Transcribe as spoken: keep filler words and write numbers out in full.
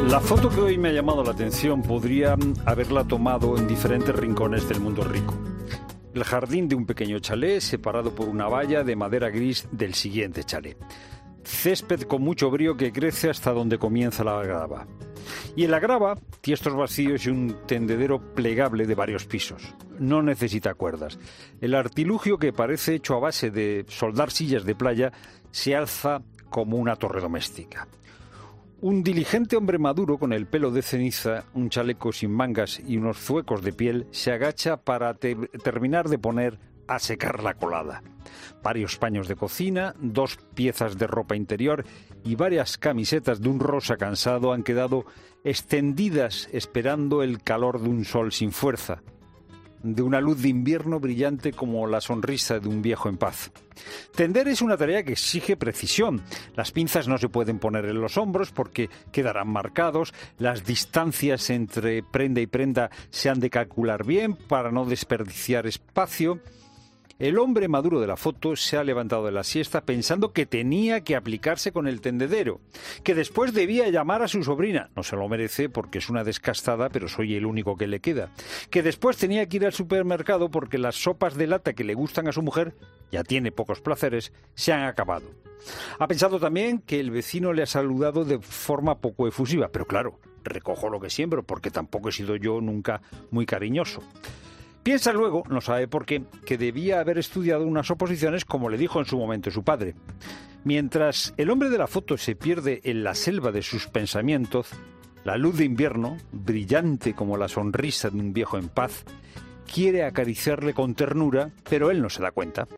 La foto que hoy me ha llamado la atención podría haberla tomado en diferentes rincones del mundo rico. El jardín de un pequeño chalet separado por una valla de madera gris del siguiente chalet. Césped con mucho brío que crece hasta donde comienza la grava. Y en la grava, tiestos vacíos y un tendedero plegable de varios pisos. No necesita cuerdas. El artilugio, que parece hecho a base de soldar sillas de playa, se alza como una torre doméstica. Un diligente hombre maduro con el pelo de ceniza, un chaleco sin mangas y unos zuecos de piel se agacha para te- terminar de poner a secar la colada. Varios paños de cocina, dos piezas de ropa interior y varias camisetas de un rosa cansado han quedado extendidas esperando el calor de un sol sin fuerza, de una luz de invierno brillante como la sonrisa de un viejo en paz. Tender es una tarea que exige precisión. Las pinzas no se pueden poner en los hombros porque quedarán marcados. Las distancias entre prenda y prenda se han de calcular bien para no desperdiciar espacio. El hombre maduro de la foto se ha levantado de la siesta pensando que tenía que aplicarse con el tendedero, que después debía llamar a su sobrina, no se lo merece porque es una descastada, pero soy el único que le queda, que después tenía que ir al supermercado porque las sopas de lata que le gustan a su mujer, ya tiene pocos placeres, se han acabado. Ha pensado también que el vecino le ha saludado de forma poco efusiva, pero claro, recojo lo que siembro porque tampoco he sido yo nunca muy cariñoso. Piensa luego, no sabe por qué, que debía haber estudiado unas oposiciones como le dijo en su momento su padre. Mientras el hombre de la foto se pierde en la selva de sus pensamientos, la luz de invierno, brillante como la sonrisa de un viejo en paz, quiere acariciarle con ternura, pero él no se da cuenta.